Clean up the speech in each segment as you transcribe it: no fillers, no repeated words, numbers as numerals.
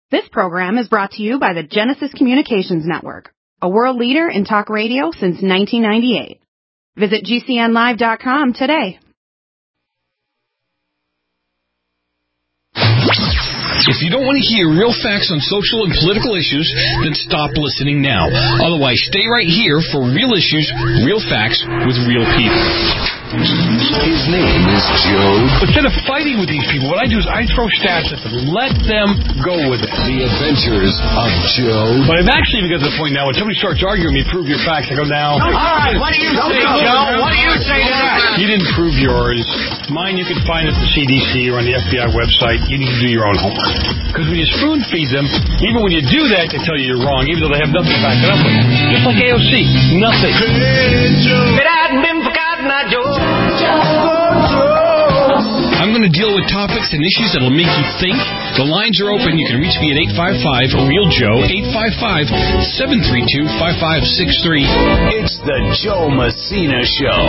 This program is brought to you by the Genesis Communications Network, a world leader in talk radio since 1998. Visit GCNlive.com today. If you don't want to hear real facts on social and political issues, then stop listening now. Otherwise, stay right here for real issues, real facts with real people. His name is Joe. Instead of fighting with these people, what I do is I throw stats at them. Let them go with it. The Adventures of Joe. But I've actually even got to the point now when somebody starts arguing with me, prove your facts, I go, now. All right, what do you say, Joe? What do you say to that? You didn't prove yours. Mine you can find at the CDC or on the FBI website. You need to do your own homework. Because when you spoon feed them, even when you do that, they tell you you're wrong, even though they have nothing to back it up with. Just like AOC. Nothing. If it hadn't been for God, not Joe. I'm going to deal with topics and issues that will make you think. The lines are open. You can reach me at 855-REAL-JOE, 855-732-5563. It's the Joe Messina Show.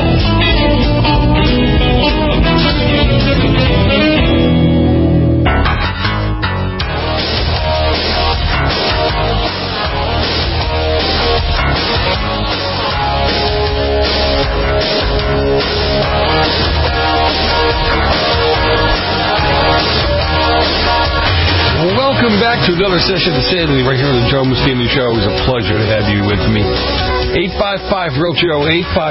Welcome back to another session of Sanity right here on the Joe Messina Show. It was a pleasure to have you with me. 855-REAL-JOE,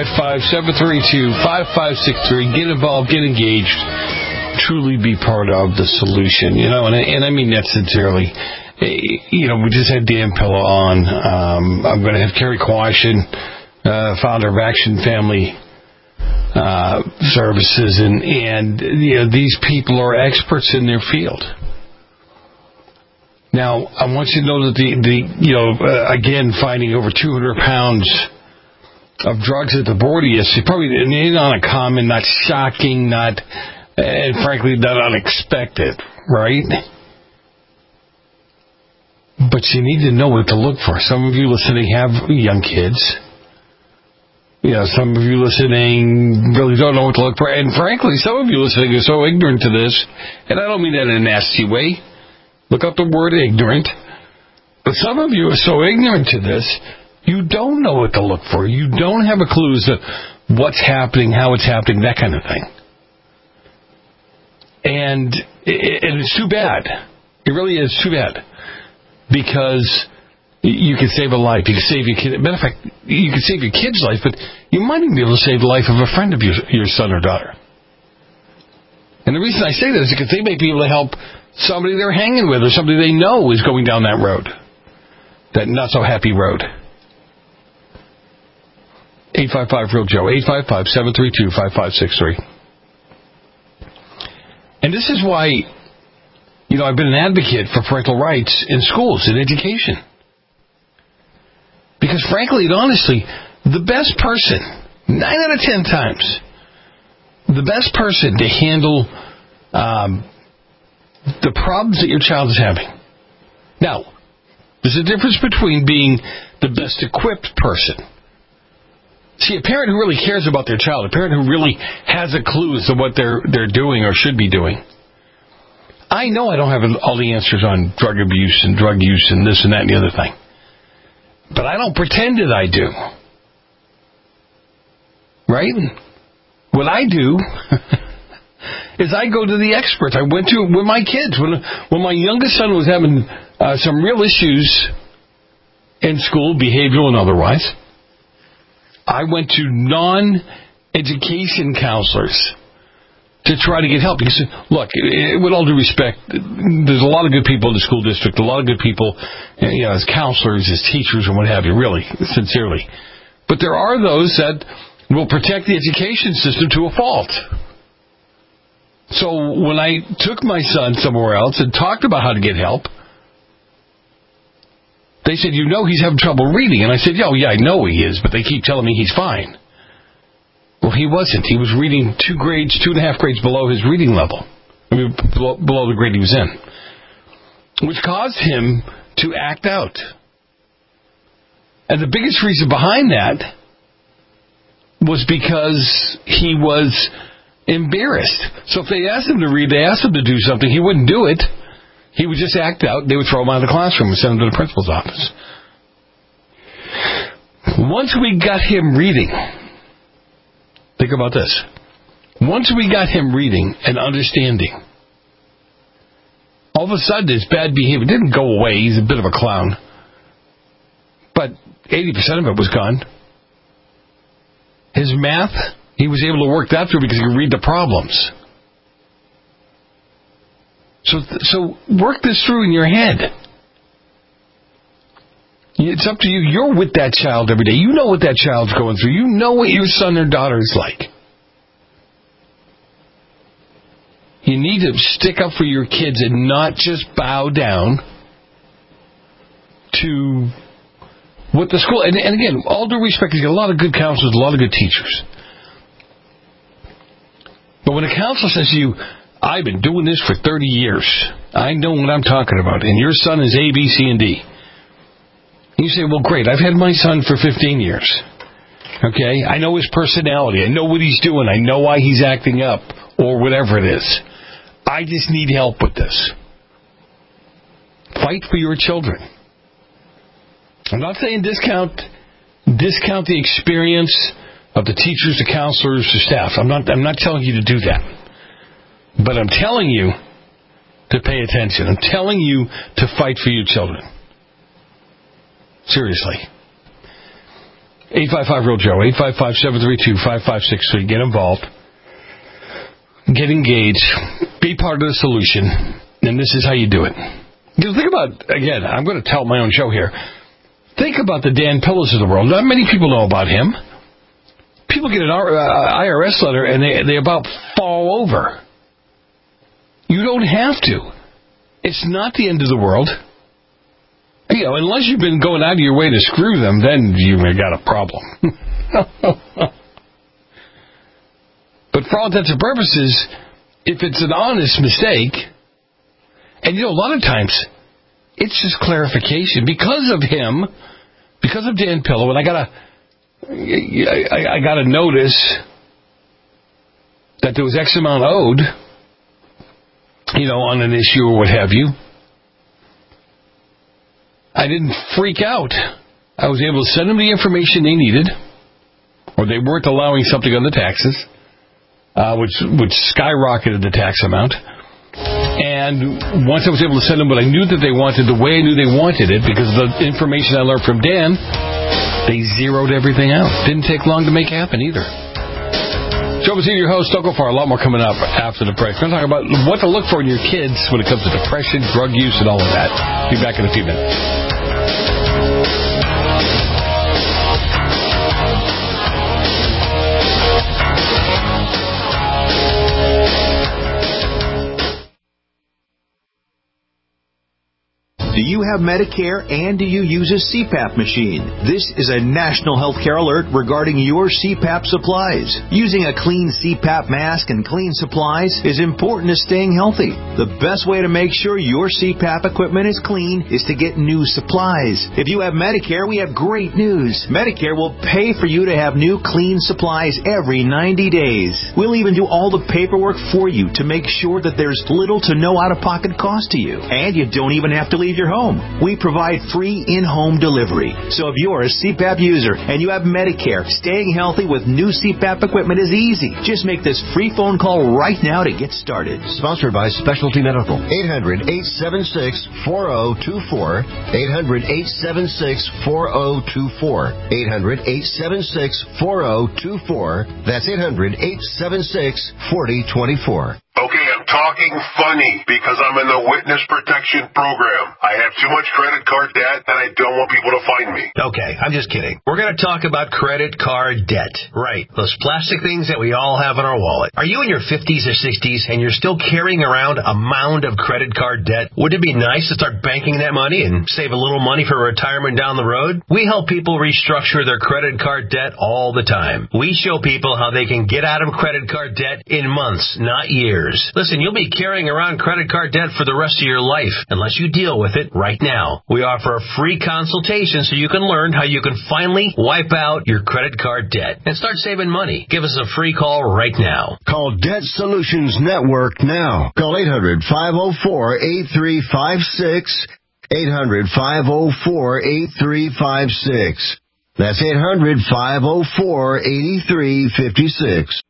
855-732-5563. Get involved, get engaged. Truly be part of the solution. You know, and I mean that sincerely. You know, we just had Dan Pilla on. I'm going to have Kerry Quashin, founder of Action Family Services. And you know, these people are experts in their field. Now, I want you to know that again, finding over 200 pounds of drugs at the border yesterday, probably not uncommon, not shocking, and frankly, not unexpected, right? But you need to know what to look for. Some of you listening have young kids. You know, some of you listening really don't know what to look for. And frankly, some of you listening are so ignorant to this, and I don't mean that in a nasty way. Look up the word ignorant. But some of you are so ignorant to this, you don't know what to look for. You don't have a clue as to what's happening, how it's happening, that kind of thing. And it's too bad. It really is too bad. Because you can save a life. You can save your kid. Matter of fact, you can save your kid's life, but you might even be able to save the life of a friend of your son or daughter. And the reason I say that is because they may be able to help somebody they're hanging with or somebody they know is going down that road, that not-so-happy road. 855-REAL-JOE, 855-732-5563. And this is why, you know, I've been an advocate for parental rights in schools, in education. Because frankly and honestly, the best person, 9 out of 10 times, the best person to handle the problems that your child is having. Now, there's a difference between being the best equipped person. See, a parent who really cares about their child, a parent who really has a clue as to what they're doing or should be doing. I know I don't have all the answers on drug abuse and drug use and this and that and the other thing. But I don't pretend that I do. Right? What I do is I go to the experts. I went to with my kids. When my youngest son was having some real issues in school, behavioral and otherwise, I went to non-education counselors to try to get help. Because, look, with all due respect, there's a lot of good people in the school district, a lot of good people, you know, as counselors, as teachers, and what have you, really, sincerely. But there are those that will protect the education system to a fault. So when I took my son somewhere else and talked about how to get help, they said, you know he's having trouble reading. And I said, yeah, I know he is, but they keep telling me he's fine. Well, he wasn't. He was reading 2.5 grades below his reading level. I mean, below the grade he was in. Which caused him to act out. And the biggest reason behind that was because he was embarrassed. So if they asked him to read, they asked him to do something, he wouldn't do it. He would just act out. They would throw him out of the classroom and send him to the principal's office. Once we got him reading, think about this. Once we got him reading and understanding, all of a sudden his bad behavior didn't go away. He's a bit of a clown. But 80% of it was gone. His math, he was able to work that through because he could read the problems. So work this through in your head. It's up to you. You're with that child every day. You know what that child's going through. You know what your son or daughter is like. You need to stick up for your kids and not just bow down to what the school... And again, all due respect, you get a lot of good counselors, a lot of good teachers. But when a counselor says to you, I've been doing this for 30 years. I know what I'm talking about. And your son is A, B, C, and D. And you say, well, great. I've had my son for 15 years. Okay? I know his personality. I know what he's doing. I know why he's acting up or whatever it is. I just need help with this. Fight for your children. I'm not saying discount the experience of the teachers, the counselors, the staff. I'm not telling you to do that. But I'm telling you to pay attention. I'm telling you to fight for your children. Seriously. 855-REAL-JOE, 855-732-5563. Get involved. Get engaged. Be part of the solution. And this is how you do it. Because think about, again, I'm going to tell my own show here. Think about the Dan Pillows of the world. Not many people know about him. People get an IRS letter and they about fall over. You don't have to. It's not the end of the world. You know, unless you've been going out of your way to screw them, then you've got a problem. But for all intents and purposes, if it's an honest mistake, and you know, a lot of times, it's just clarification. Because of him, because of Dan Pillow, and I got a notice that there was X amount owed, you know, on an issue or what have you. I didn't freak out. I was able to send them the information they needed, or they weren't allowing something on the taxes, which skyrocketed the tax amount. And once I was able to send them what I knew that they wanted, the way I knew they wanted it, because of the information I learned from Dan, they zeroed everything out. Didn't take long to make happen either. Joe Massino, your host. Don't go far. A lot more coming up after the break. We're going to talk about what to look for in your kids when it comes to depression, drug use, and all of that. Be back in a few minutes. Do you have Medicare and do you use a CPAP machine? This is a national healthcare alert regarding your CPAP supplies. Using a clean CPAP mask and clean supplies is important to staying healthy. The best way to make sure your CPAP equipment is clean is to get new supplies. If you have Medicare, we have great news. Medicare will pay for you to have new clean supplies every 90 days. We'll even do all the paperwork for you to make sure that there's little to no out-of-pocket cost to you. And you don't even have to leave your home. We provide free in-home delivery. So if you're a CPAP user and you have Medicare, staying healthy with new CPAP equipment is easy. Just make this free phone call right now to get started. Sponsored by Specialty Medical. 800-876-4024. 800-876-4024. 800-876-4024. That's 800-876-4024. Okay, I'm talking funny because I'm in the witness protection program. I have too much credit card debt and I don't want people to find me. Okay, I'm just kidding. We're going to talk about credit card debt. Right, those plastic things that we all have in our wallet. Are you in your 50s or 60s and you're still carrying around a mound of credit card debt? Wouldn't it be nice to start banking that money and save a little money for retirement down the road? We help people restructure their credit card debt all the time. We show people how they can get out of credit card debt in months, not years. Listen, Listen, you'll be carrying around credit card debt for the rest of your life unless you deal with it right now. We offer a free consultation so you can learn how you can finally wipe out your credit card debt and start saving money. Give us a free call right now. Call Debt Solutions Network now. Call 800-504-8356. 800-504-8356. That's 800-504-8356.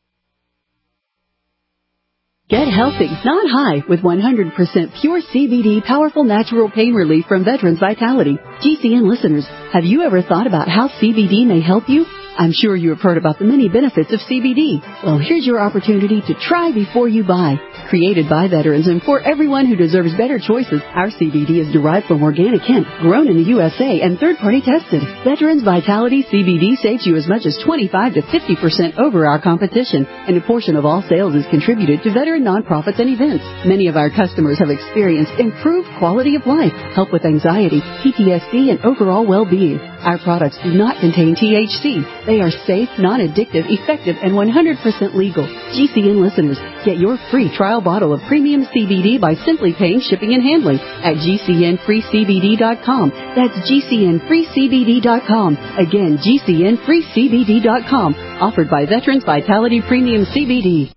Get healthy, not high, with 100% pure CBD powerful natural pain relief from Veterans Vitality. GCN listeners, have you ever thought about how CBD may help you? I'm sure you have heard about the many benefits of CBD. Well, here's your opportunity to try before you buy. Created by veterans and for everyone who deserves better choices, our CBD is derived from organic hemp, grown in the USA, and third-party tested. Veterans Vitality CBD saves you as much as 25 to 50% over our competition, and a portion of all sales is contributed to veteran nonprofits and events. Many of our customers have experienced improved quality of life, help with anxiety, PTSD, and overall well-being. Our products do not contain THC. They are safe, non-addictive, effective, and 100% legal. GCN listeners, get your free trial bottle of premium CBD by simply paying shipping and handling at GCNFreeCBD.com. That's GCNFreeCBD.com. Again, GCNFreeCBD.com. Offered by Veterans Vitality Premium CBD.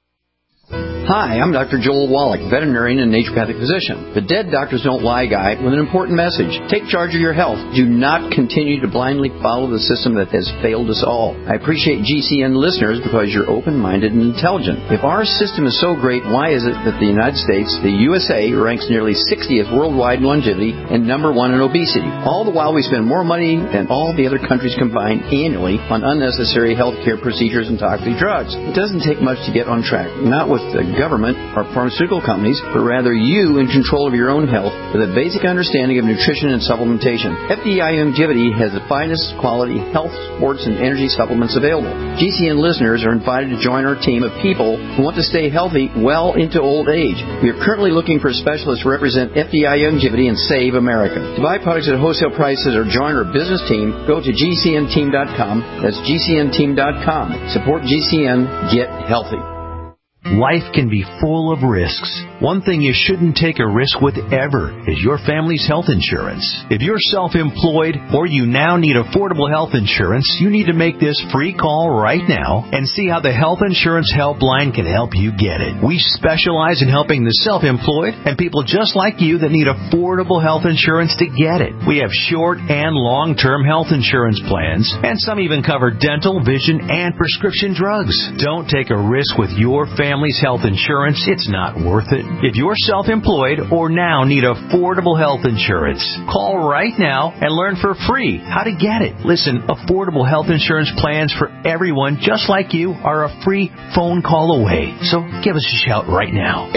Hi, I'm Dr. Joel Wallach, veterinarian and naturopathic physician. The Dead Doctors Don't Lie guy with an important message. Take charge of your health. Do not continue to blindly follow the system that has failed us all. I appreciate GCN listeners because you're open-minded and intelligent. If our system is so great, why is it that the United States, the USA, ranks nearly 60th worldwide in longevity and number 1 in obesity? All the while we spend more money than all the other countries combined annually on unnecessary healthcare procedures and toxic drugs. It doesn't take much to get on track. Not with the government or pharmaceutical companies, but rather you in control of your own health with a basic understanding of nutrition and supplementation. FDI Longevity has the finest quality health, sports, and energy supplements available. GCN listeners are invited to join our team of people who want to stay healthy well into old age. We are currently looking for specialists to represent FDI Longevity and Save America. To buy products at wholesale prices or join our business team, go to GCNteam.com. That's GCNteam.com. Support GCN. Get healthy. Life can be full of risks. One thing you shouldn't take a risk with ever is your family's health insurance. If you're self-employed or you now need affordable health insurance, you need to make this free call right now and see how the Health Insurance Helpline can help you get it. We specialize in helping the self-employed and people just like you that need affordable health insurance to get it. We have short and long-term health insurance plans, and some even cover dental, vision, and prescription drugs. Don't take a risk with your family's health insurance. It's not worth it. If you're self-employed or now need affordable health insurance, call right now and learn for free how to get it. Listen, affordable health insurance plans for everyone just like you are a free phone call away. So give us a shout right now.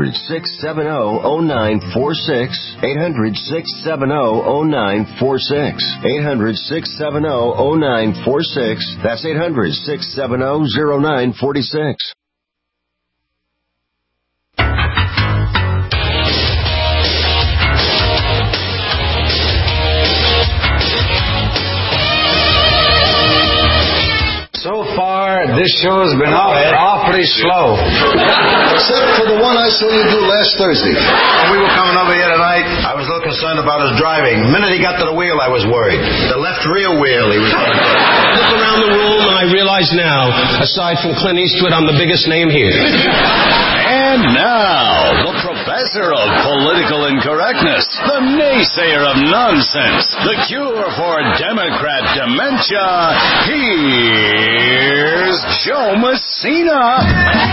800-670-0946. 800-670-0946. 800-670-0946. That's 800-670-0946. So far, this show has been awfully slow. Except for the one I saw you do last Thursday. When we were coming over here tonight, I was a little concerned about his driving. The minute he got to the wheel, I was worried. The left rear wheel, he was going to look around the room, and I realize now, aside from Clint Eastwood, I'm the biggest name here. And now, the professor of political incorrectness, the naysayer of nonsense, the cure for Democrat dementia, here's Joe Messina.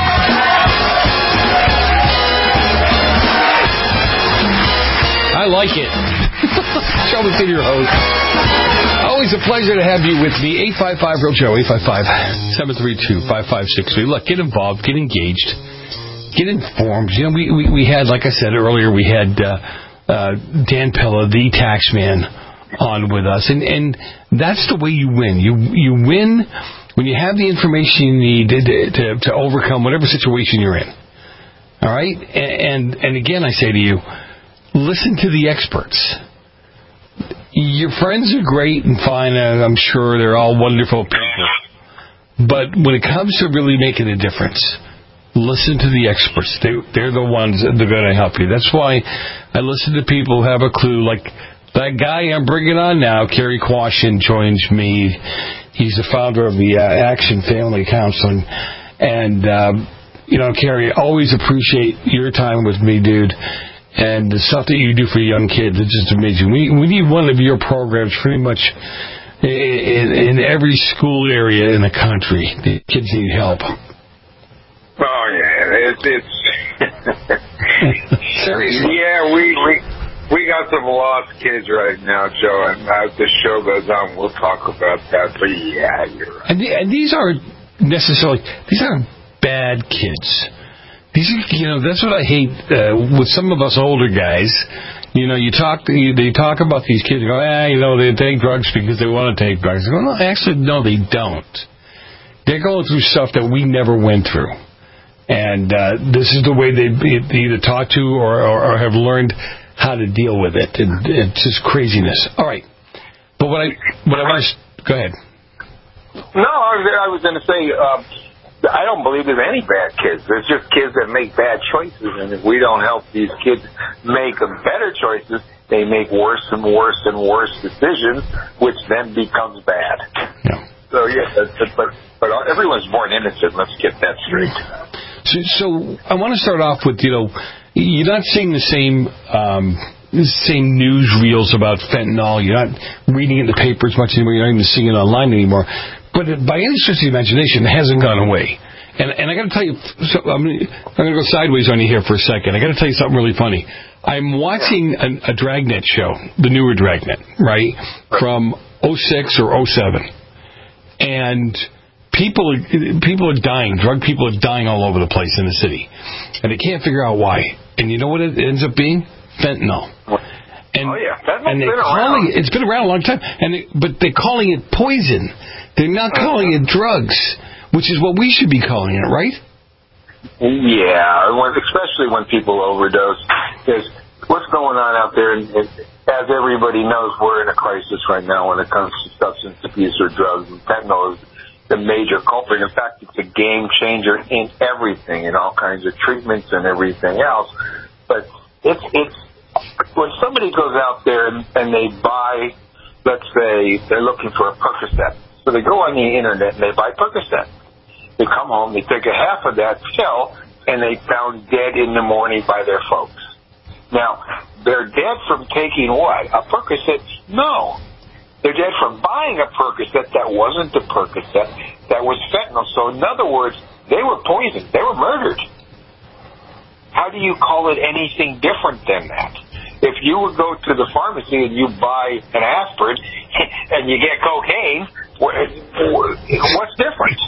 I like it. Joe Messina, your host. Always a pleasure to have you with me. 855-REAL-JOE, 855-732-5563. Look, get involved, get engaged. Get informed. You know, we had, like I said earlier, we had Dan Pella, the tax man, on with us, and that's the way you win. You win when you have the information you need to overcome whatever situation you're in. All right, and again, I say to you, listen to the experts. Your friends are great and fine, and I'm sure they're all wonderful people. But when it comes to really making a difference, listen to the experts. They're the ones that are going to help you. That's why I listen to people who have a clue. Like that guy I'm bringing on now, Kerry Quashin, joins me. He's the founder of the Action Family Counseling. And, Kerry, I always appreciate your time with me, dude. And the stuff that you do for young kids, it's just amazing. We need one of your programs pretty much in every school area in the country. The kids need help. Oh, yeah. It's seriously. Yeah, we got some lost kids right now, Joe, and as the show goes on, we'll talk about that. But, yeah, you're right. And these aren't bad kids. These are, that's what I hate with some of us older guys. They talk about these kids. You go, they take drugs because they want to take drugs. I go, no, actually, no, they don't. They're going through stuff that we never went through, and this is the way they either taught to or have learned how to deal with it. And it's just craziness. All right, but what I want to go ahead. No, I was going to say. I don't believe there's any bad kids. There's just kids that make bad choices, and if we don't help these kids make better choices, they make worse and worse and worse decisions, which then becomes bad. Yeah. So, but everyone's born innocent. Let's get that straight. So I want to start off with, you're not seeing the same newsreels about fentanyl. You're not reading it in the paper as much anymore. You're not even seeing it online anymore. But by any stretch of the imagination, it hasn't gone away. And I got to tell you, I'm going to go sideways on you here for a second. I got to tell you something really funny. I'm watching a Dragnet show, the newer Dragnet, right, from 06 or 07. And people are dying. Drug people are dying all over the place in the city. And they can't figure out why. And you know what it ends up being? Fentanyl. And, and it's been around a long time. But they're calling it poison. They're not calling it drugs, which is what we should be calling it, right? Yeah, especially when people overdose. Because what's going on out there, and as everybody knows, we're in a crisis right now when it comes to substance abuse or drugs. And fentanyl is the major culprit. In fact, it's a game changer in everything, in all kinds of treatments and everything else. But it's when somebody goes out there and they buy, let's say, they're looking for a Percocet. So they go on the internet and they buy Percocet. They come home, they take a half of that pill, and they found dead in the morning by their folks. Now, they're dead from taking what? A Percocet? No. They're dead from buying a Percocet that wasn't a Percocet, that was fentanyl. So in other words, they were poisoned. They were murdered. How do you call it anything different than that? If you would go to the pharmacy and you buy an aspirin and you get cocaine, what's different?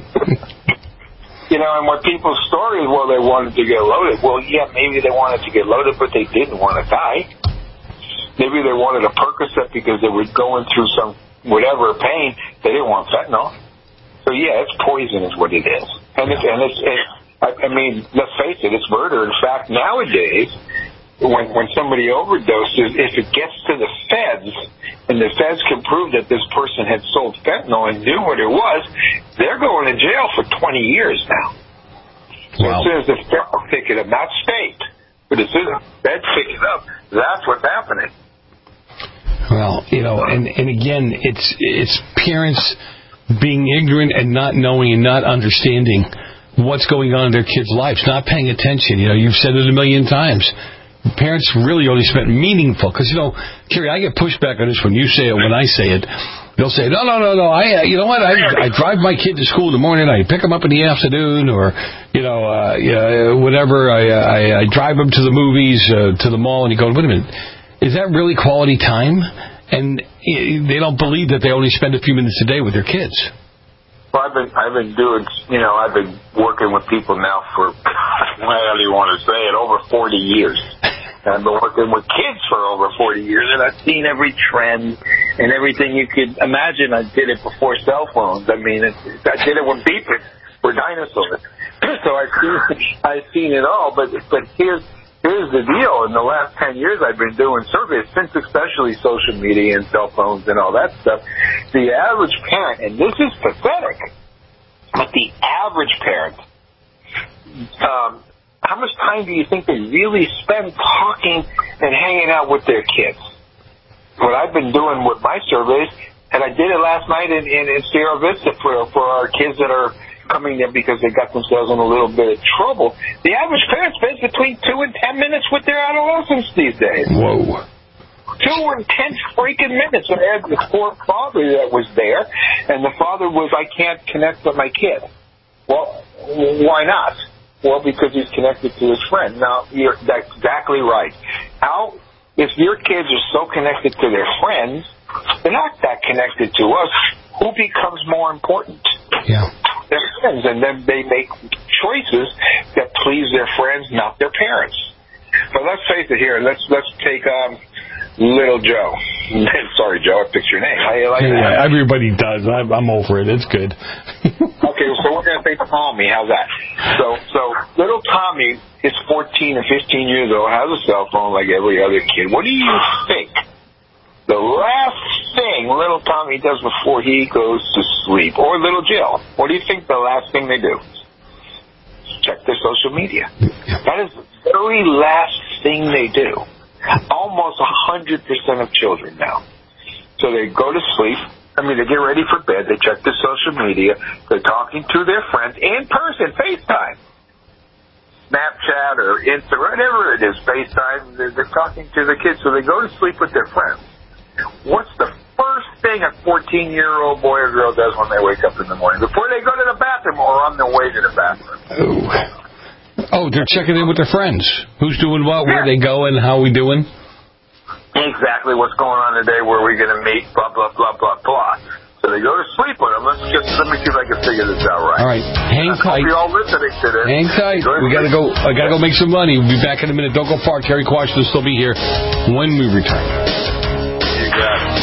And what people's stories, well, they wanted to get loaded. Well, yeah, maybe they wanted to get loaded, but they didn't want to die. Maybe they wanted a Percocet because they were going through some whatever pain. They didn't want fentanyl. So, yeah, it's poison is what it is. I mean, let's face it, it's murder. In fact, nowadays, when somebody overdoses, if it gets to the feds, and the feds can prove that this person had sold fentanyl and knew what it was, they're going to jail for 20 years now. So as soon as the feds pick it up, not state, but as soon as the feds pick it up, that's what's happening. Well, and again, it's parents being ignorant and not knowing and not understanding what's going on in their kids' lives, not paying attention. You've said it a million times. Parents really only spent meaningful, because, Kerry, I get pushback on this when you say it, when I say it. They'll say, no, you know what, I drive my kid to school in the morning, I pick them up in the afternoon, or, whatever, I drive them to the movies, to the mall, and you go, wait a minute, is that really quality time? And they don't believe that they only spend a few minutes a day with their kids. Well, I've been doing, I've been working with people now for, how do you want to say it, over 40 years. I've been working with kids for over 40 years, and I've seen every trend and everything you could imagine. I did it before cell phones. I mean, I did it when people were dinosaurs. So I've seen it all. But here's the deal. In the last 10 years, I've been doing surveys, since especially social media and cell phones and all that stuff. The average parent, and this is pathetic, but the average parent how much time do you think they really spend talking and hanging out with their kids? What I've been doing with my surveys, and I did it last night in Sierra Vista for our kids that are coming there because they got themselves in a little bit of trouble. The average parent spends between 2 and 10 minutes with their adolescents these days. Whoa. 2 and 10 freaking minutes. I had the poor father that was there, and the father was, I can't connect with my kid. Well, why not? Well, because he's connected to his friend. Now, that's exactly right. If your kids are so connected to their friends, they're not that connected to us. Who becomes more important? Yeah. Their friends, and then they make choices that please their friends, not their parents. But let's face it here. Let's take Little Joe. Sorry, Joe, I picked your name. How you like that? Everybody does. I'm over it. It's good. Okay, so we're going to say Tommy. How's that? So little Tommy is 14 or 15 years old, has a cell phone like every other kid. What do you think the last thing little Tommy does before he goes to sleep? Or little Jill, what do you think the last thing they do? Check their social media. That is the very last thing they do. Almost 100% of children now. So they go to sleep. They get ready for bed. They check their social media. They're talking to their friends in person, FaceTime. Snapchat or Instagram, whatever it is, FaceTime. They're talking to the kids. So they go to sleep with their friends. What's the first thing a 14-year-old boy or girl does when they wake up in the morning? Before they go to the bathroom or on their way to the bathroom? Oh, they're checking in with their friends. Who's doing what, where they going, how we doing? Exactly what's going on today, where we're going to meet, blah, blah, blah, blah, blah. So they go to sleep with them. Let me see if I can figure this out right. All right, hang tight. Hope you all listening to this. Hang tight. We got to go. I got to go make some money. We'll be back in a minute. Don't go far. Terry Quash will still be here when we return. You got it.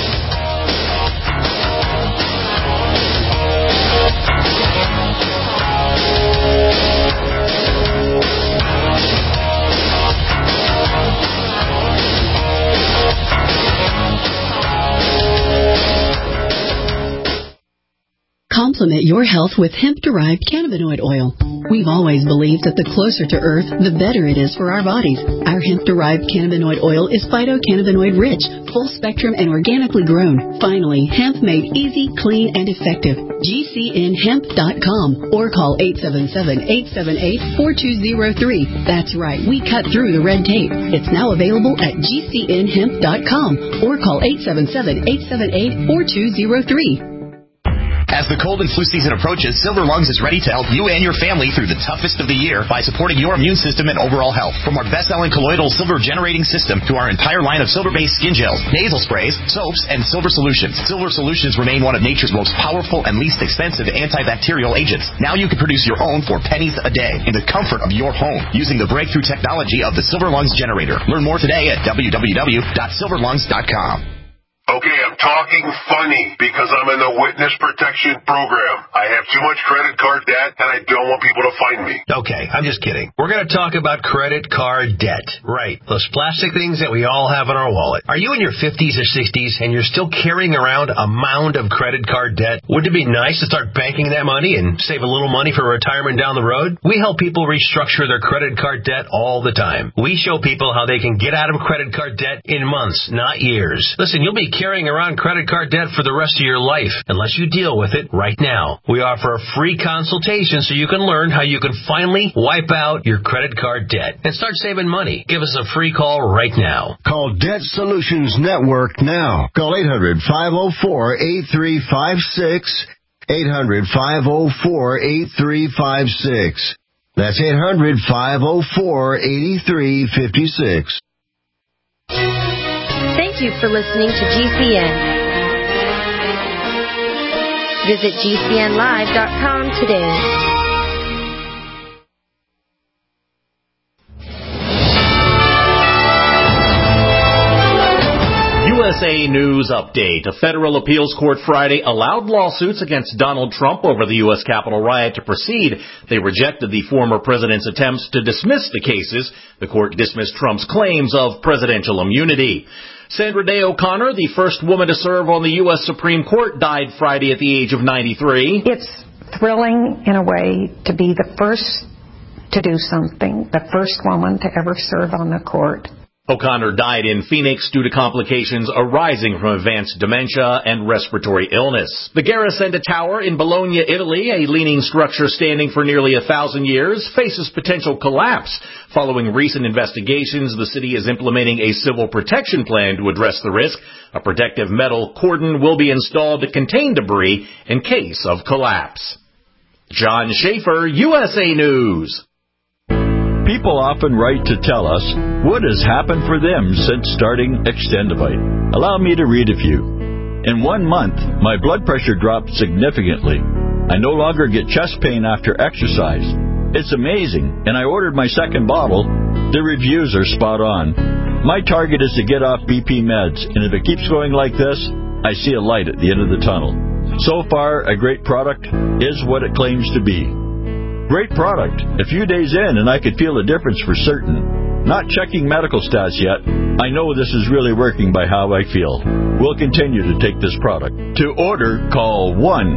Complement your health with hemp-derived cannabinoid oil. We've always believed that the closer to Earth, the better it is for our bodies. Our hemp-derived cannabinoid oil is phytocannabinoid-rich, full-spectrum, and organically grown. Finally, hemp made easy, clean, and effective. GCNhemp.com or call 877-878-4203. That's right, we cut through the red tape. It's now available at GCNhemp.com or call 877-878-4203. As the cold and flu season approaches, Silver Lungs is ready to help you and your family through the toughest of the year by supporting your immune system and overall health. From our best-selling colloidal silver generating system to our entire line of silver-based skin gels, nasal sprays, soaps, and silver solutions. Silver solutions remain one of nature's most powerful and least expensive antibacterial agents. Now you can produce your own for pennies a day in the comfort of your home using the breakthrough technology of the Silver Lungs generator. Learn more today at www.silverlungs.com. Okay, I'm talking funny because I'm in the witness protection program. I have too much credit card debt, and I don't want people to find me. Okay, I'm just kidding. We're going to talk about credit card debt. Right, those plastic things that we all have in our wallet. Are you in your 50s or 60s and you're still carrying around a mound of credit card debt? Wouldn't it be nice to start banking that money and save a little money for retirement down the road? We help people restructure their credit card debt all the time. We show people how they can get out of credit card debt in months, not years. Listen, you'll be carrying around credit card debt for the rest of your life unless you deal with it right now. We offer a free consultation so you can learn how you can finally wipe out your credit card debt and start saving money. Give us a free call right now. Call Debt Solutions Network now. Call 800-504-8356. 800-504-8356. That's 800-504-8356. Thank you for listening to GCN. Visit GCNlive.com today. USA News Update. A federal appeals court Friday allowed lawsuits against Donald Trump over the U.S. Capitol riot to proceed. They rejected the former president's attempts to dismiss the cases. The court dismissed Trump's claims of presidential immunity. Sandra Day O'Connor, the first woman to serve on the U.S. Supreme Court, died Friday at the age of 93. It's thrilling in a way to be the first to do something, the first woman to ever serve on the court. O'Connor died in Phoenix due to complications arising from advanced dementia and respiratory illness. The Garisenda Tower in Bologna, Italy, a leaning structure standing for nearly 1,000 years, faces potential collapse. Following recent investigations, the city is implementing a civil protection plan to address the risk. A protective metal cordon will be installed to contain debris in case of collapse. John Schaefer, USA News. People often write to tell us what has happened for them since starting Extendivite. Allow me to read a few. In 1 month, my blood pressure dropped significantly. I no longer get chest pain after exercise. It's amazing, and I ordered my second bottle. The reviews are spot on. My target is to get off BP meds, and if it keeps going like this, I see a light at the end of the tunnel. So far, a great product is what it claims to be. Great product. A few days in, and I could feel a difference for certain. Not checking medical stats yet. I know this is really working by how I feel. We'll continue to take this product. To order, call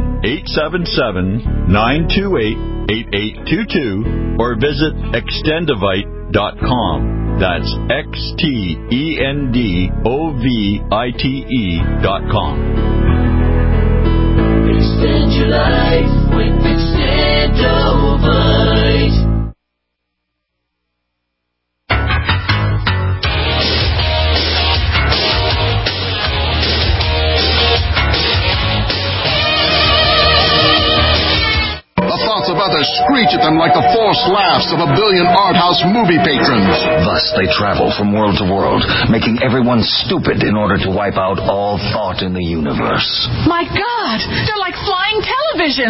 1-877-928-8822 or visit extendivite.com. That's XTENDOVITE.com. Extend your life with Extendovite. Others screech at them like the forced laughs of 1 billion art house movie patrons. Thus they travel from world to world, making everyone stupid in order to wipe out all thought in the universe. My God, they're like flying television.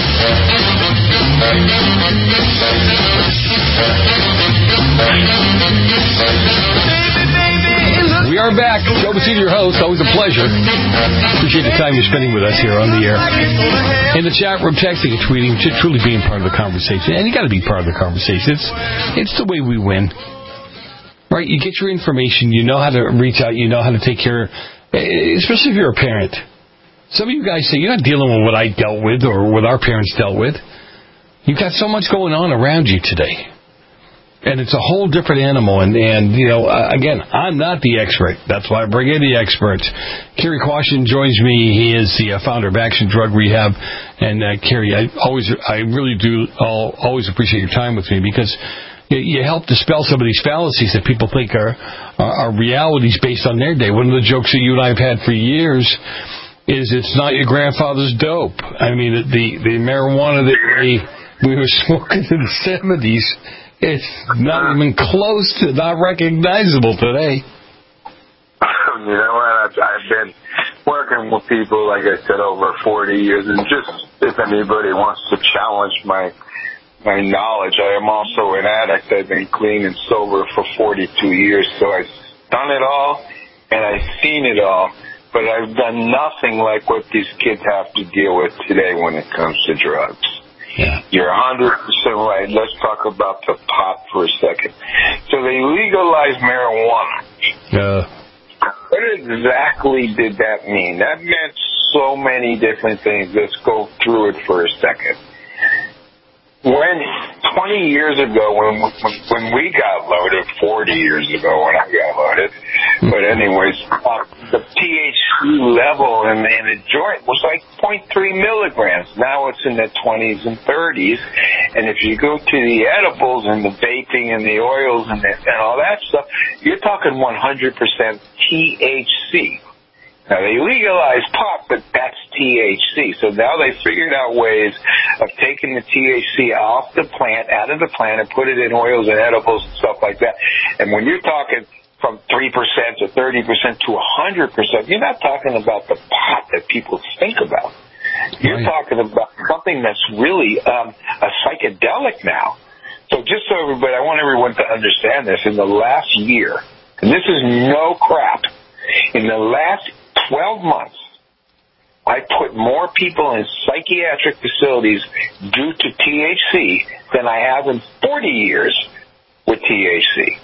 We are back. Joe Bassini, your host. Always a pleasure. Appreciate the time you're spending with us here on the air. In the chat room, texting and tweeting, truly being part of the conversation. And you got to be part of the conversation. It's the way we win. Right? You get your information. You know how to reach out. You know how to take care, especially if you're a parent. Some of you guys say, you're not dealing with what I dealt with or what our parents dealt with. You've got so much going on around you today. And it's a whole different animal. And you know, again, I'm not the expert. That's why I bring in the experts. Kerry Quashin joins me. He is the founder of Action Drug Rehab. And Kerry, I really do always appreciate your time with me because you help dispel some of these fallacies that people think are realities based on their day. One of the jokes that you and I have had for years is it's not your grandfather's dope. I mean, the marijuana that we were smoking in the 70s, it's not even close to not recognizable today. You know what? I've been working with people, like I said, over 40 years. And just if anybody wants to challenge my knowledge, I am also an addict. I've been clean and sober for 42 years. So I've done it all, and I've seen it all. But I've done nothing like what these kids have to deal with today when it comes to drugs. Yeah. You're 100% right. Let's talk about the pot for a second. So they legalized marijuana. What exactly did that mean? That meant so many different things. Let's go through it for a second. When 20 years ago, when we got loaded, 40 years ago when I got loaded, but anyways, the THC level in the joint was like 0.3 milligrams. Now it's in the 20s and 30s, and if you go to the edibles and the vaping and the oils and all that stuff, you're talking 100% THC. Now, they legalized pot, but that's THC. So now they figured out ways of taking the THC off the plant, out of the plant, and put it in oils and edibles and stuff like that. And when you're talking from 3% to 30% to 100%, you're not talking about the pot that people think about. You're talking about something that's really a psychedelic now. So just so everybody, I want everyone to understand this. In the last year, and this is no crap, in the last 12 months, I put more people in psychiatric facilities due to THC than I have in 40 years with THC.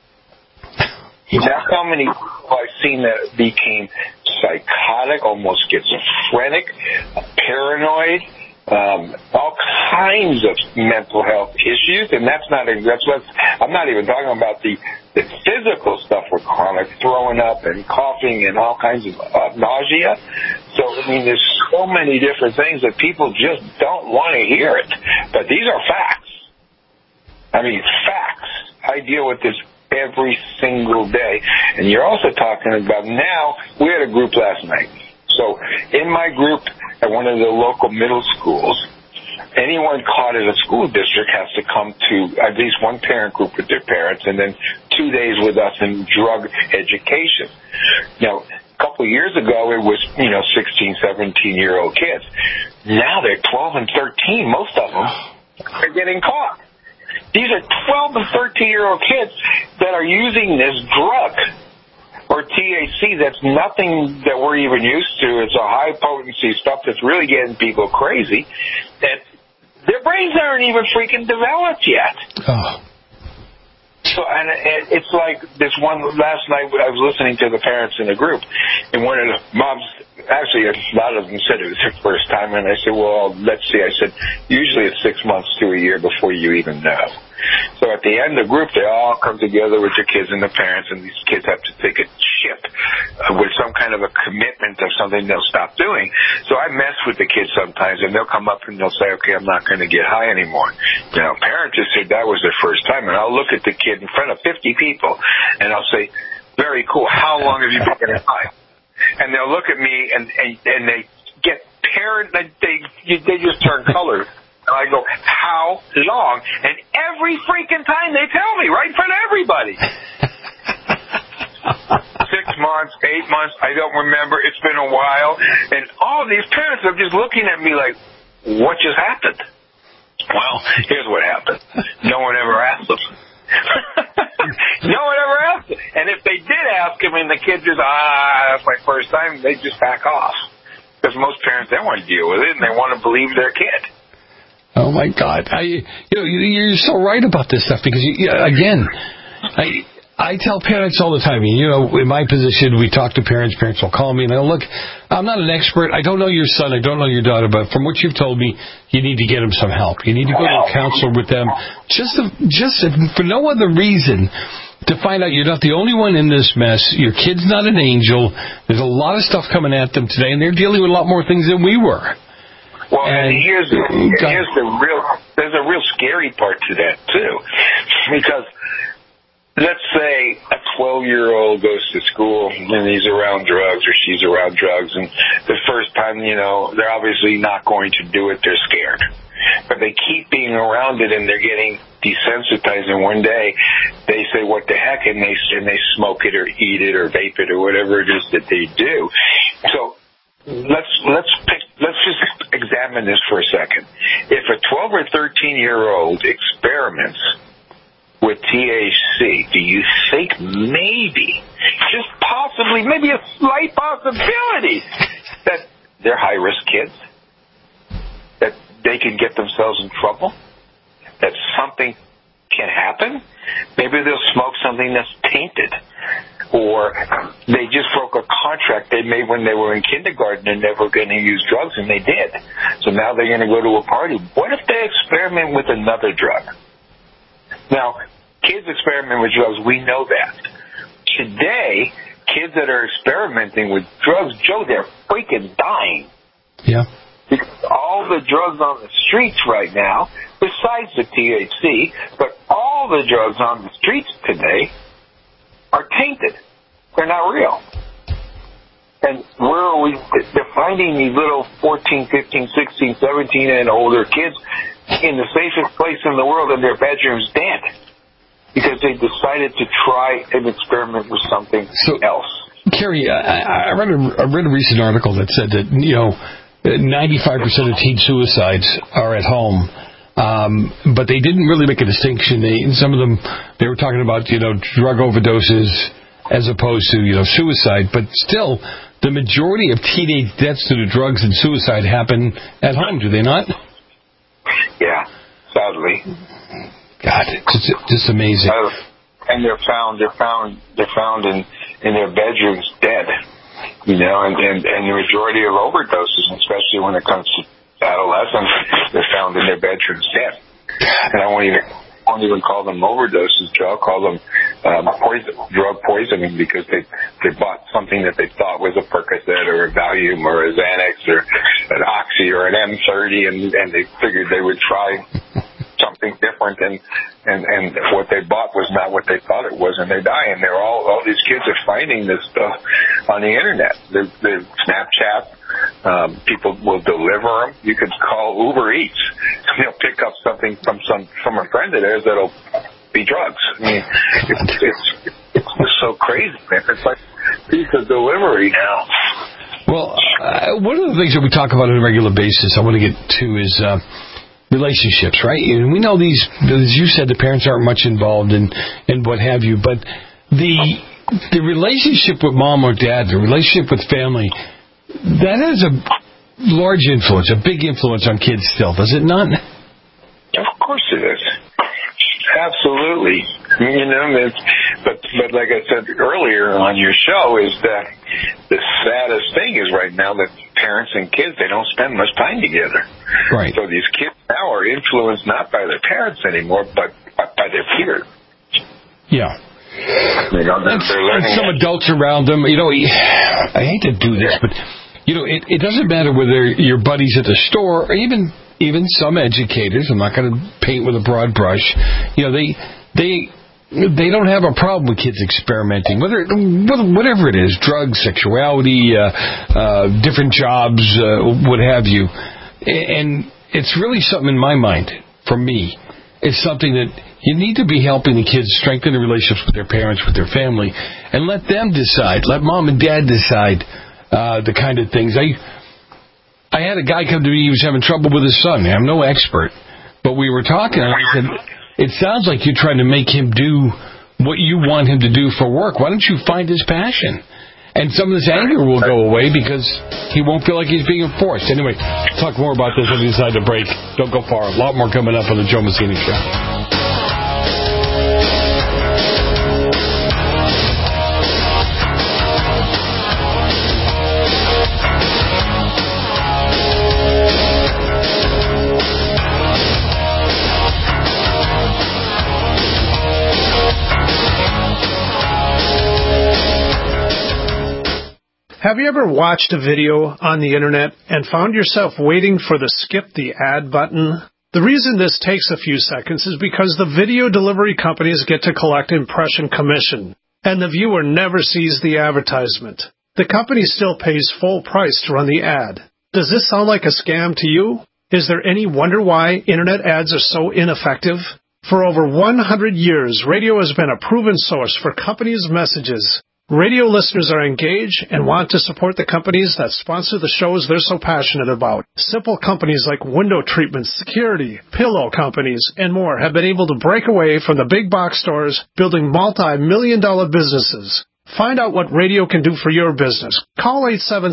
That's how many people I've seen that became psychotic, almost schizophrenic, paranoid, all kinds of mental health issues, and I'm not even talking about the physical stuff with chronic throwing up and coughing and all kinds of nausea. So, I mean, there's so many different things that people just don't want to hear it. But these are facts. I mean, facts. I deal with this every single day. And you're also talking about now, we had a group last night. So in my group at one of the local middle schools, anyone caught in a school district has to come to at least one parent group with their parents and then 2 days with us in drug education. Now, a couple of years ago, it was, 16, 17-year-old kids. Now they're 12 and 13. Most of them are getting caught. These are 12 and 13-year-old kids that are using this drug, or THC, that's nothing that we're even used to. It's a high-potency stuff that's really getting people crazy. That their brains aren't even freaking developed yet. Oh. So, and it's like this one last night, I was listening to the parents in the group, and one of the moms, actually a lot of them said it was their first time, and I said, well, let's see. I said, usually it's 6 months to a year before you even know. So at the end of the group, they all come together with their kids and the parents, and these kids have to take a chip with some kind of a commitment of something they'll stop doing. So I mess with the kids sometimes, and they'll come up and they'll say, okay, I'm not going to get high anymore. Parents just said that was their first time, and I'll look at the kid in front of 50 people, and I'll say, very cool, how long have you been getting high? And they'll look at me, and they get they just turn colors. And I go, how long? And every freaking time they tell me, right in front of everybody. 6 months, 8 months, I don't remember. It's been a while. And all these parents are just looking at me like, what just happened? Well, here's what happened. No one ever asked them. No one ever asked them. And if they did ask them and the kid just, that's my first time, they just back off. Because most parents, they want to deal with it and they want to believe their kid. Oh my God! You're so right about this stuff because I tell parents all the time. In my position, we talk to parents. Parents will call me and they'll look. I'm not an expert. I don't know your son. I don't know your daughter. But from what you've told me, you need to get them some help. You need to go to a counselor with them, just for no other reason. To find out you're not the only one in this mess. Your kid's not an angel. There's a lot of stuff coming at them today, and they're dealing with a lot more things than we were. Well, and there's a real scary part to that, too. Because let's say a 12-year-old goes to school and he's around drugs or she's around drugs, and the first time, they're obviously not going to do it. They're scared. But they keep being around it, and they're getting desensitized, and one day they say, what the heck, and they smoke it or eat it or vape it or whatever it is that they do. So let's just examine this for a second. If a 12 or 13-year-old experiments with THC, do you think maybe, just possibly, maybe a slight possibility that they're high-risk kids, that they can get themselves in trouble, that something can happen? Maybe they'll smoke something that's tainted. Or they just broke a contract they made when they were in kindergarten and never going to use drugs, and they did. So now they're going to go to a party. What if they experiment with another drug? Now, kids experiment with drugs. We know that. Today, kids that are experimenting with drugs, Joe, they're freaking dying. Yeah. Because all the drugs on the streets right now, besides the THC, but all the drugs on the streets today are tainted. They're not real. And they're finding these little 14, 15, 16, 17 and older kids in the safest place in the world in their bedrooms dead. Because they decided to try and experiment with something else. Kerry, I read a recent article that said that, 95% of teen suicides are at home. But they didn't really make a distinction. Some of them, they were talking about, drug overdoses as opposed to, suicide. But still, the majority of teenage deaths due to drugs and suicide happen at home, do they not? Yeah, sadly. God, it's just amazing. And they're found in their bedrooms dead. And the majority of overdoses, especially when it comes to adolescents, they're found in their bedrooms dead. And I won't even call them overdoses, Joe. I'll call them drug poisoning, because they bought something that they thought was a Percocet or a Valium or a Xanax or an Oxy or an M30, and they figured they would try something different, and what they bought was not what they thought it was, and they die. And they're all these kids are finding this stuff on the internet. They're Snapchat. People will deliver them. You can call Uber Eats. They'll pick up something from a friend of theirs that'll be drugs. I mean, it's just so crazy, man. It's like piece of delivery now. Well, one of the things that we talk about on a regular basis, I want to get to, is relationships, right? And we know these, as you said, the parents aren't much involved in what have you, but the relationship with mom or dad, the relationship with family, that has a large influence, a big influence on kids still, does it not? Of course it is. Absolutely. You know, but like I said earlier on your show, is that the saddest thing is right now that parents and kids, they don't spend much time together. Right. So these kids now are influenced not by their parents anymore, but by their peers. Yeah. You know, and some adults around them. You know, I hate to do this, but you know, it doesn't matter whether your buddies at the store or even some educators. I'm not going to paint with a broad brush. You know, they don't have a problem with kids experimenting, whatever it is, drugs, sexuality, different jobs, what have you. And it's really something in my mind, for me, it's something that you need to be helping the kids strengthen the relationships with their parents, with their family, and let them decide. Let mom and dad decide the kind of things. I had a guy come to me, he was having trouble with his son. I'm no expert, but we were talking, and I said, it sounds like you're trying to make him do what you want him to do for work. Why don't you find his passion? And some of this anger will go away because he won't feel like he's being enforced. Anyway, talk more about this on the inside the break. Don't go far. A lot more coming up on the Joe Messina Show. Have you ever watched a video on the internet and found yourself waiting for the skip the ad button? The reason this takes a few seconds is because the video delivery companies get to collect impression commission, and the viewer never sees the advertisement. The company still pays full price to run the ad. Does this sound like a scam to you? Is there any wonder why internet ads are so ineffective? For over 100 years, radio has been a proven source for companies' messages. Radio listeners are engaged and want to support the companies that sponsor the shows they're so passionate about. Simple companies like window treatment, security, pillow companies, and more have been able to break away from the big box stores, building multi-million-dollar businesses. Find out what radio can do for your business. Call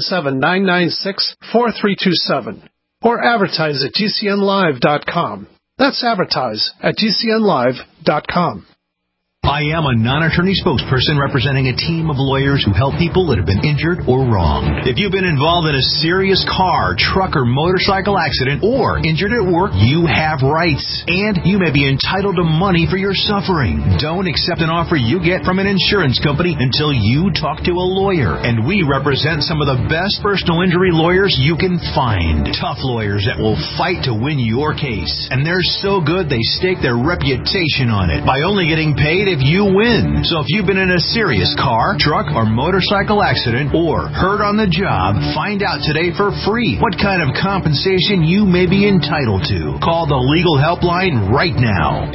877-996-4327 or advertise at GCNlive.com. That's advertise at GCNlive.com. I am a non-attorney spokesperson representing a team of lawyers who help people that have been injured or wronged. If you've been involved in a serious car, truck, or motorcycle accident or injured at work, you have rights, and you may be entitled to money for your suffering. Don't accept an offer you get from an insurance company until you talk to a lawyer, and we represent some of the best personal injury lawyers you can find. Tough lawyers that will fight to win your case, and they're so good they stake their reputation on it by only getting paid if you win. So if you've been in a serious car, truck, or motorcycle accident or hurt on the job, find out today for free what kind of compensation you may be entitled to. Call the legal helpline right now.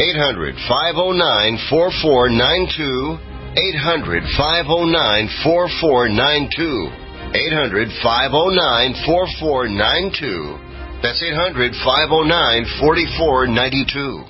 800-509-4492. 800-509-4492. 800-509-4492. That's 800-509-4492.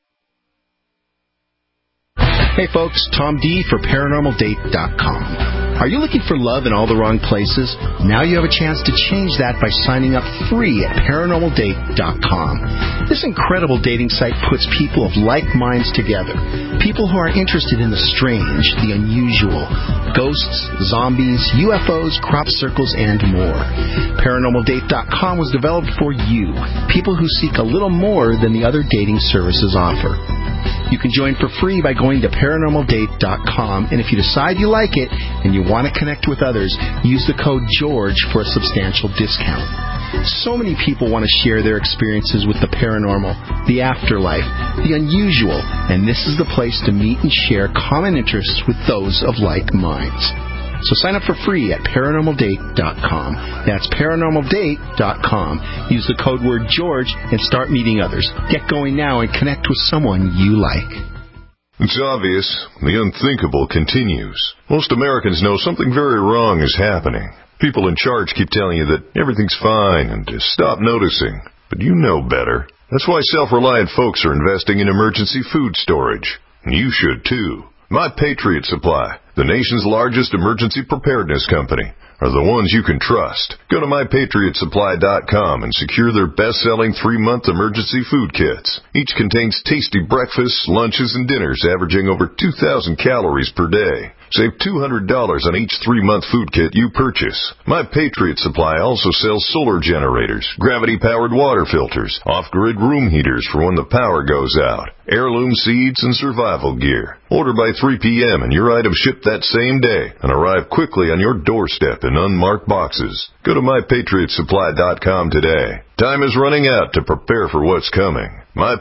Hey folks, Tom D for ParanormalDate.com. Are you looking for love in all the wrong places? Now you have a chance to change that by signing up free at ParanormalDate.com. This incredible dating site puts people of like minds together. People who are interested in the strange, the unusual, ghosts, zombies, UFOs, crop circles, and more. ParanormalDate.com was developed for you, people who seek a little more than the other dating services offer. You can join for free by going to ParanormalDate.com, and if you decide you like it and you want to connect with others, use the code GEORGE for a substantial discount. So many people want to share their experiences with the paranormal, the afterlife, the unusual, and this is the place to meet and share common interests with those of like minds. So sign up for free at ParanormalDate.com. That's ParanormalDate.com. Use the code word George and start meeting others. Get going now and connect with someone you like. It's obvious. The unthinkable continues. Most Americans know something very wrong is happening. People in charge keep telling you that everything's fine and to stop noticing. But you know better. That's why self-reliant folks are investing in emergency food storage. And you should, too. My Patriot Supply, the nation's largest emergency preparedness company, are the ones you can trust. Go to MyPatriotSupply.com and secure their best-selling 3-month emergency food kits. Each contains tasty breakfasts, lunches, and dinners averaging over 2,000 calories per day. Save $200 on each 3-month food kit you purchase. My Patriot Supply also sells solar generators, gravity-powered water filters, off-grid room heaters for when the power goes out, heirloom seeds, and survival gear. Order by 3 p.m. and your items ship that same day and arrive quickly on your doorstep in unmarked boxes. Go to MyPatriotSupply.com today. Time is running out to prepare for what's coming.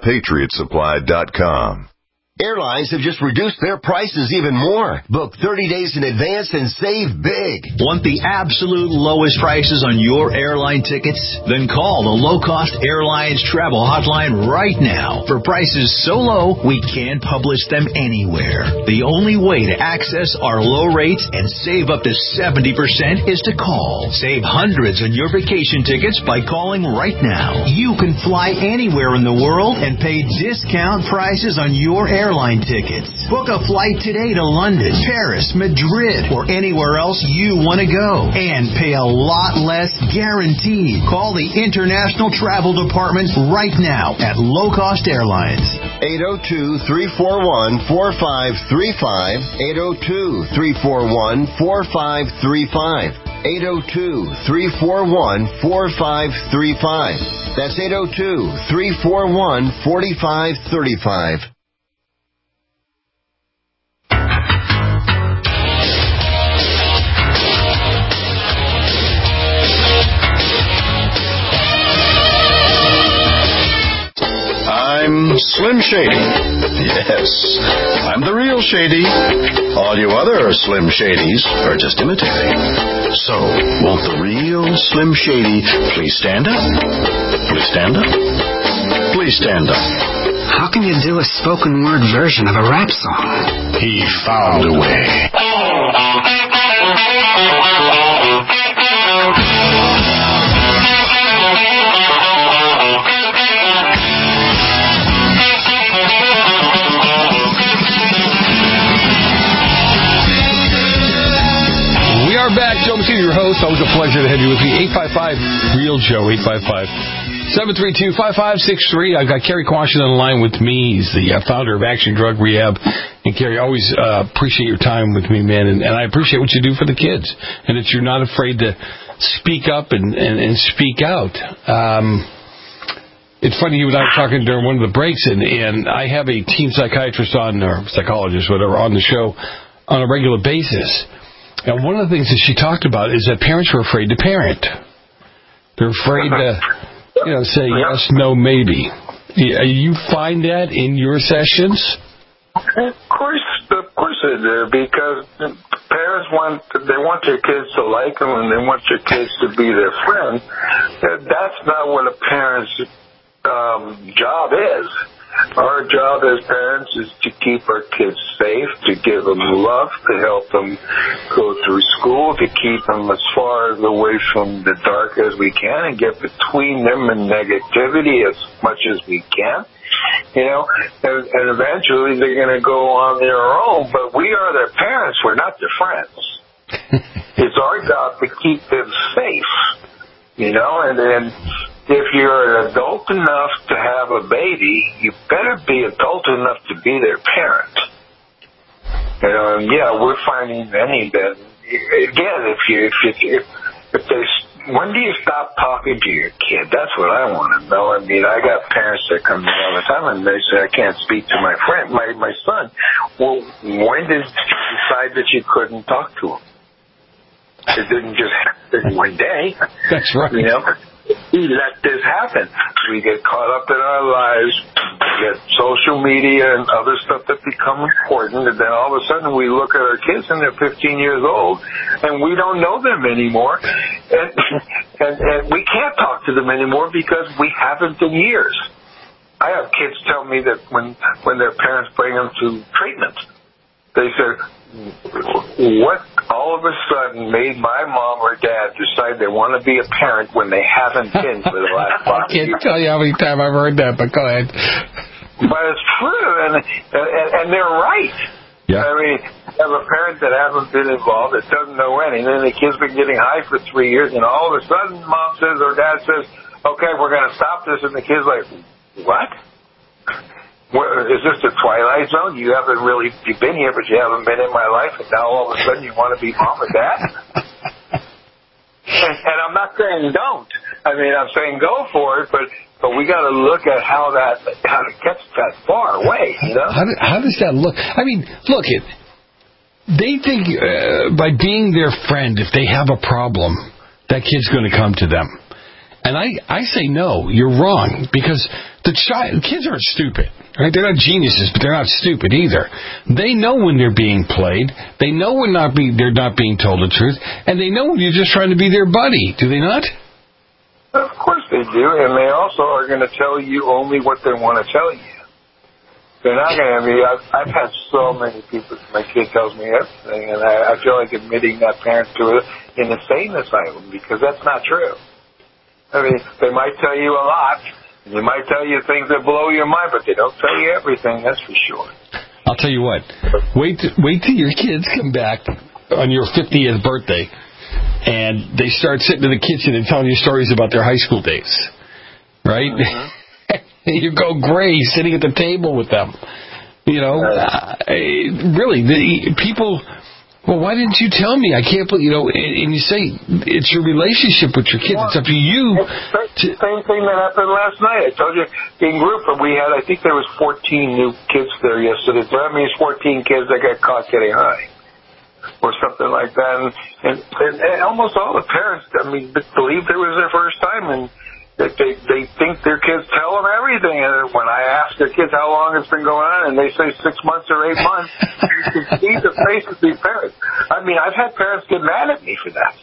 MyPatriotSupply.com. Airlines have just reduced their prices even more. Book 30 days in advance and save big. Want the absolute lowest prices on your airline tickets? Then call the Low Cost Airlines Travel Hotline right now. For prices so low, we can't publish them anywhere. The only way to access our low rates and save up to 70% is to call. Save hundreds on your vacation tickets by calling right now. You can fly anywhere in the world and pay discount prices on your airline tickets. Book a flight today to London, Paris, Madrid, or anywhere else you want to go and pay a lot less guaranteed. Call the International Travel Department right now at Low Cost Airlines. 802-341-4535. 802-341-4535. 802-341-4535. That's 802-341-4535. I'm Slim Shady. Yes, I'm the real Shady. All you other Slim Shadys are just imitating. So, won't the real Slim Shady please stand up? Please stand up? Please stand up. How can you do a spoken word version of a rap song? He found a way. Back, Joe Messina, your host. Always a pleasure to have you with me. 855-REAL-JOE, 855-732-5563. I've got Kerry Quashin on the line with me. He's the founder of Action Drug Rehab. And, Kerry, always appreciate your time with me, man. And I appreciate what you do for the kids. And that you're not afraid to speak up and speak out. It's funny, you and I were talking during one of the breaks, and I have a teen psychiatrist on, or psychologist, whatever, on the show on a regular basis. And one of the things that she talked about is that parents are afraid to parent. They're afraid to, say yes, no, maybe. You find that in your sessions? Of course they do, because parents want their kids to like them and they want your kids to be their friend. That's not what a parent's job is. Our job as parents is to keep our kids safe, to give them love, to help them go through school, to keep them as far away from the dark as we can and get between them and negativity as much as we can. And eventually they're going to go on their own, but we are their parents, we're not their friends. it's our job to keep them safe, you know, and then if you're an adult enough to have a baby, you better be adult enough to be their parent. You know, and yeah, we're finding many that, again, when do you stop talking to your kid? That's what I want to know. I mean, I got parents that come to me all the time and they say, I can't speak to my friend, my son. Well, when did you decide that you couldn't talk to him? It didn't just happen one day. That's right. You know, we let this happen. We get caught up in our lives. We get social media and other stuff that become important, and then all of a sudden we look at our kids and they're 15 years old, and we don't know them anymore, and we can't talk to them anymore because we haven't in years. I have kids tell me that when their parents bring them to treatment, they say, what all of a sudden made my mom or dad decide they want to be a parent when they haven't been for the last 5 years? I can't tell you how many times I've heard that, but go ahead. But it's true, and they're right. Yeah. I mean, have a parent that hasn't been involved, that doesn't know anything, and the kid's been getting high for 3 years, and all of a sudden mom says or dad says, okay, we're going to stop this, and the kid's like, what? Is this the Twilight Zone? You've been here, but you haven't been in my life, and now all of a sudden you want to be mom or dad? and I'm not saying don't. I mean, I'm saying go for it, but we got to look at how it gets that far away, you know? How does that look? I mean, look, they think by being their friend, if they have a problem, that kid's going to come to them. And I say no, you're wrong, because kids aren't stupid, right? They're not geniuses, but they're not stupid either. They know when they're being played. They know when they're not being told the truth, and they know when you're just trying to be their buddy. Do they not? Of course they do, and they also are going to tell you only what they want to tell you. They're not going to be. I've had so many people. My kid tells me everything, and I feel like admitting that parent to an insane asylum because that's not true. I mean, they might tell you a lot. They might tell you things that blow your mind, but they don't tell you everything, that's for sure. I'll tell you what. Wait till your kids come back on your 50th birthday, and they start sitting in the kitchen and telling you stories about their high school days, right? Mm-hmm. You go gray sitting at the table with them. You know, really, people... Well, why didn't you tell me? I can't believe, and you say it's your relationship with your kids. It's up to you. Same thing that happened last night. I told you in group, we had, I think there was 14 new kids there yesterday. So that means 14 kids that got caught getting high or something like that. And almost all the parents, believed it was their first time, and they think their kids tell them everything. And when I ask their kids how long it's been going on, and they say 6 months or 8 months, you can see the face of these parents. I mean, I've had parents get mad at me for that.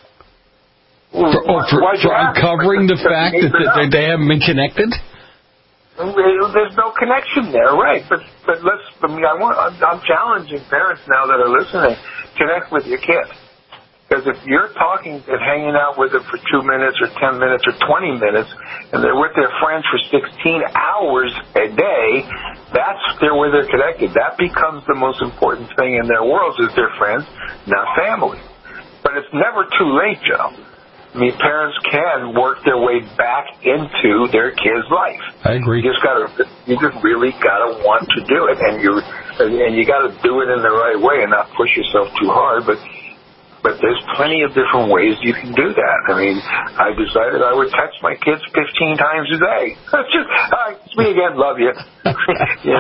For uncovering the fact that they haven't been connected? There's no connection there, right? But I'm challenging parents now that are listening, connect with your kid. Because if you're talking and hanging out with them for 2 minutes or 10 minutes or 20 minutes, and they're with their friends for 16 hours a day, they're where they're connected. That becomes the most important thing in their worlds is their friends, not family. But it's never too late, Joe. I mean, parents can work their way back into their kid's life. I agree. You just really gotta want to do it, and you gotta do it in the right way and not push yourself too hard. But there's plenty of different ways you can do that. I mean, I decided I would text my kids 15 times a day. That's just, it's me again, love you. But you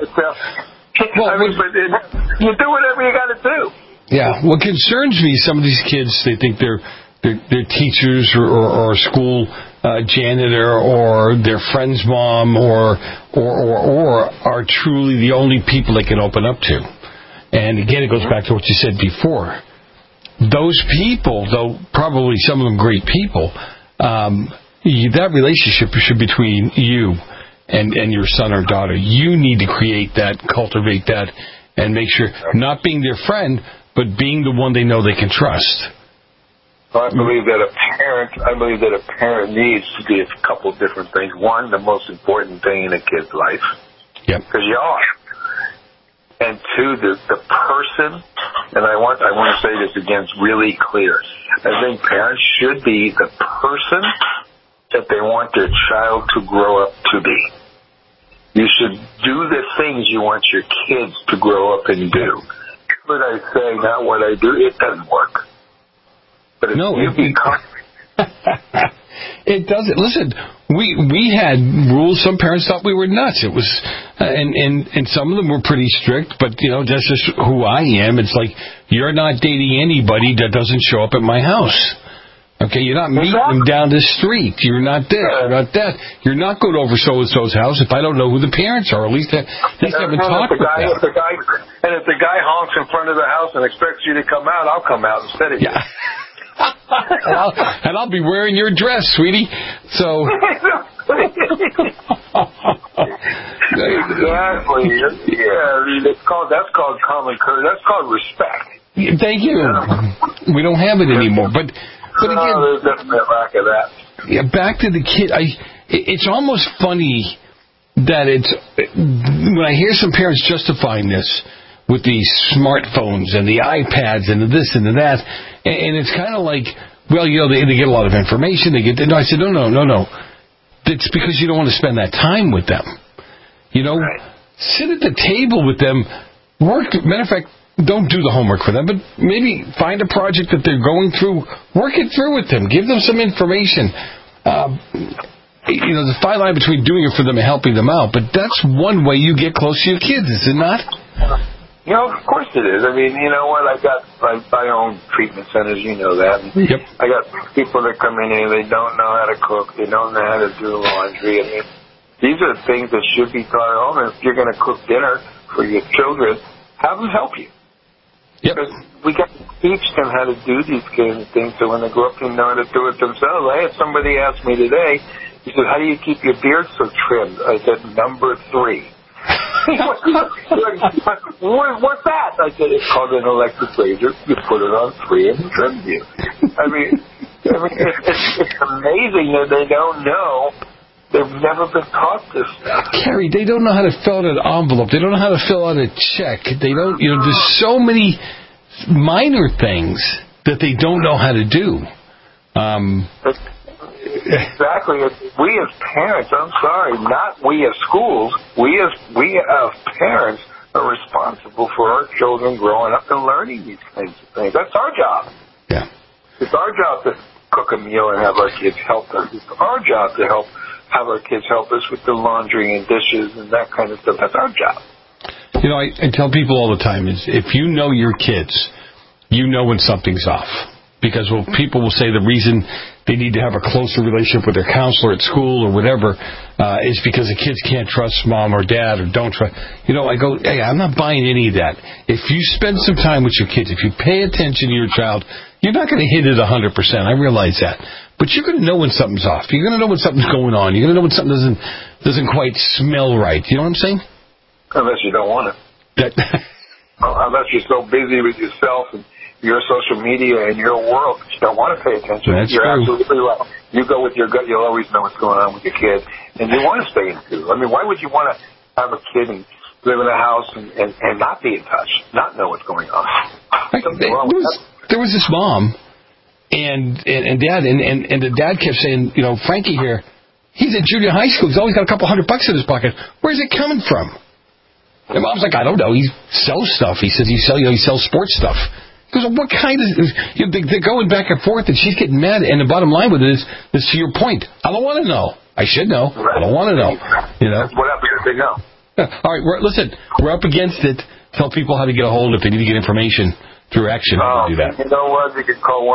do whatever you got to do. Yeah, what concerns me, some of these kids, they think they're teachers or school janitor or their friend's mom or are truly the only people they can open up to. And again, it goes back to what you said before. Those people, though probably some of them great people, that relationship should be between you and your son or daughter. You need to create that, cultivate that, and make sure not being their friend, but being the one they know they can trust. I believe that a parent needs to be a couple different things. One, the most important thing in a kid's life. Yep. Because you are. And two, the person, and I want to say this again, it's really clear. I think parents should be the person that they want their child to grow up to be. You should do the things you want your kids to grow up and do. What I say, not what I do, it doesn't work. But if you become... It doesn't. Listen, we had rules. Some parents thought we were nuts. It was, and some of them were pretty strict. But that's just who I am. It's like, you're not dating anybody that doesn't show up at my house. Okay, you're not meeting them down the street. You're not this. You're not that. You're not going over so and so's house if I don't know who the parents are. At least haven't talked with them. If the guy honks in front of the house and expects you to come out, I'll come out instead of you. and I'll be wearing your dress, sweetie. So exactly. Yeah, that's called common courtesy. That's called respect. Thank you. We don't have it anymore. But again, there's definitely a lack of that. Yeah, back to the kid. It's almost funny that when I hear some parents justifying this with the smartphones and the iPads and the this and the that, and it's kind of like, well, they get a lot of information. No, I said, no. It's because you don't want to spend that time with them. Right. Sit at the table with them. Matter of fact, don't do the homework for them, but maybe find a project that they're going through. Work it through with them. Give them some information. There's a fine line between doing it for them and helping them out, but that's one way you get close to your kids, is it not? Of course it is. I mean, you know what? I got my own treatment centers. You know that. Yep. I got people that come in here. They don't know how to cook. They don't know how to do laundry. I mean, these are things that should be taught at home. And if you're going to cook dinner for your children, have them help you. Yep. Because we got to teach them how to do these kind of things so when they grow up, they know how to do it themselves. I had somebody ask me today, he said, how do you keep your beard so trimmed? I said, number 3. What's that? I said, it's called an electric razor. You put it on 3 and it trims you. I mean it's amazing that they don't know. They've never been taught this stuff. Carrie, they don't know how to fill out an envelope. They don't know how to fill out a check. They don't, there's so many minor things that they don't know how to do. Exactly. We as parents, I'm sorry, not we as schools, we as parents are responsible for our children growing up and learning these kinds of things. That's our job. Yeah. It's our job to cook a meal and have our kids help us. It's our job to have our kids help us with the laundry and dishes and that kind of stuff. That's our job. I tell people all the time is if you know your kids, you know when something's off. Because people will say the reason they need to have a closer relationship with their counselor at school or whatever is because the kids can't trust mom or dad or don't trust. I go, hey, I'm not buying any of that. If you spend some time with your kids, if you pay attention to your child, you're not going to hit it 100%. I realize that. But you're going to know when something's off. You're going to know when something's going on. You're going to know when something doesn't quite smell right. You know what I'm saying? Unless you don't want it. Unless you're so busy with yourself and your social media and your world, but you don't want to pay attention. You're absolutely right. You go with your gut, you'll always know what's going on with your kid, and you want to stay in tune. I mean, why would you want to have a kid and live in a house and not be in touch, not know what's going on? There was this mom and dad, and the dad kept saying, Frankie here, he's at junior high school. He's always got a couple $100 in his pocket. Where's it coming from? And mom's like, I don't know. He sells stuff. He says he sells sports stuff. Because what kind of... they're going back and forth, and she's getting mad, and the bottom line with it is to your point. I don't want to know. I should know. Right. I don't want to know. What happens if they know? All right, listen, we're up against it. Tell people how to get a hold if they need to get information through action. Do that. You know what? You can call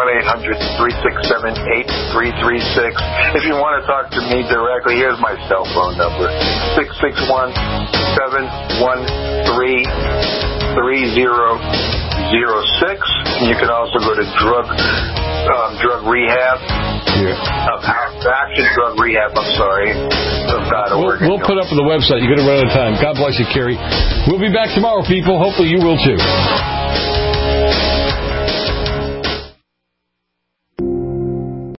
1-800-367-8336. If you want to talk to me directly, here's my cell phone number, 661-713-3006. You can also go to drug rehab. Action Drug Rehab, .org. We'll put up on the website. You're going to run out of time. God bless you, Kerry. We'll be back tomorrow, people. Hopefully you will too.